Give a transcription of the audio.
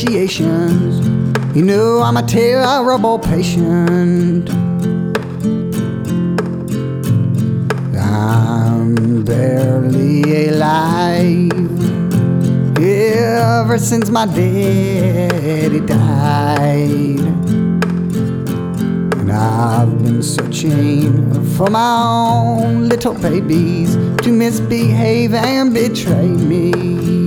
appreciations. You know I'm a terrible patient. I'm barely alive ever since my daddy died. And I've been searching for my own little babies to misbehave and betray me.